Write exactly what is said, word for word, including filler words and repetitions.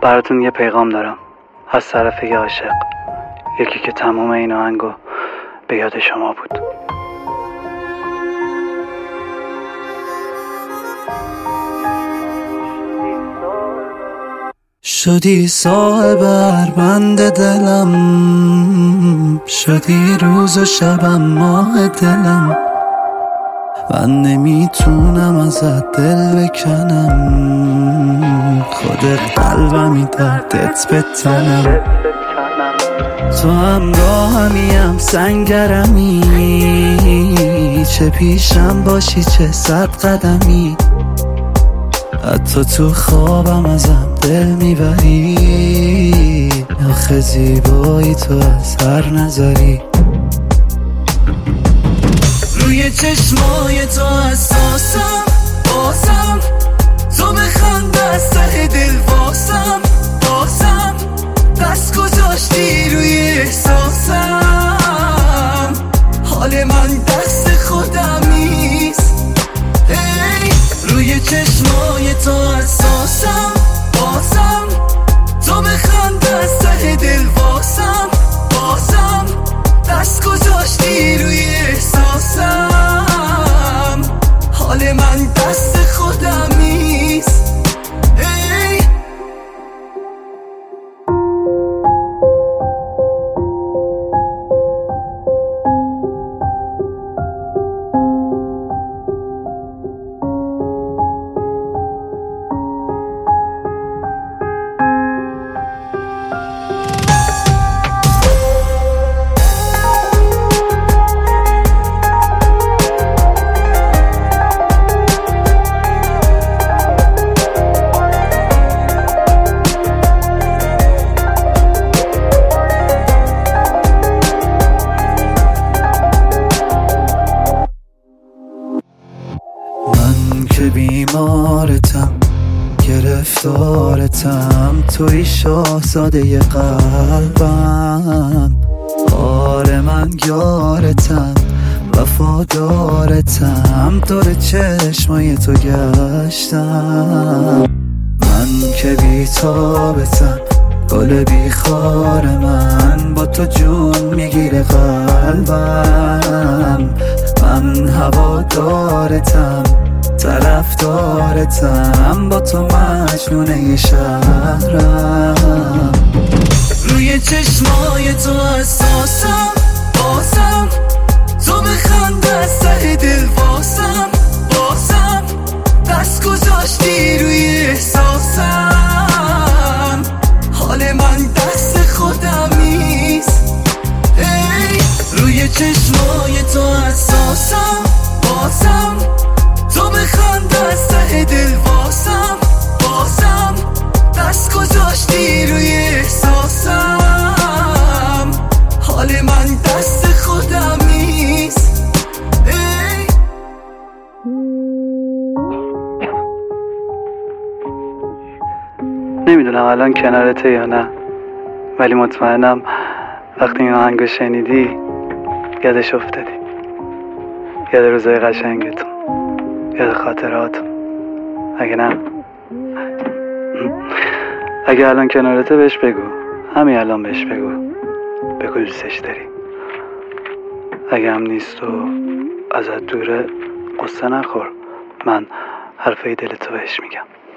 براتون یه پیغام دارم از طرف یه عاشق، یکی که تمام این آهنگو به یاد شما بود. شدی صاحب هر بند دلم، شدی روز و شبم ماه دلم. من نمیتونم ازت دل بکنم، خودت قلبمی دردت به تنم. تو همراهمیم سنگرمی، چه پیشم باشی چه صد قدمی. حتی تو خوابم ازم دل میبری، آخه زیبایی تو از هر نظری. روی چشمای تو حساسم، بازم تو بخند از ته دل واسم، بازم دست گذاشتی روی احساسم. حال من دست خودم نیست. ای روی چشمای تو حساسم، بازم تو بخند از ته دل واسم، بازم دست گذاشتی روی احساسم. حال من دست خودم نیست. ای که بیمارتم، گرفتارتم، توی شاهزاده قلبم. آره من یارتم، وفادارتم، دور چشمای تو گشتم. من که بیتابتم، گل بیخار من، با تو جون میگیره قلبم. من هوادارتم، طرفدارتم، با تو مجنونه شهرم. روی چشمای تو حساسم، بازم تو بخند از ته دل واسم، بازم دست گذاشتی روی احساسم. حال من دست خودم نیست. ای روی چشمای تو حساسم، بازم تو بخند از ته دل واسم، بازم دست گذاشتی روی احساسم. حال من دست خودم نیست. ای نمیدونم الان کنارته یا نه، ولی مطمئنم وقتی این آهنگو شنیدی یادش افتادی، یاد روزای قشنگتون، یاد خاطراتم. اگه نه، اگه الان کنارته بهش بگو، همین الان بهش بگو، بگو دوستش داری. اگه هم نیست و ازت دوره، قصه نخور، من حرفای دلتو بهش میگم.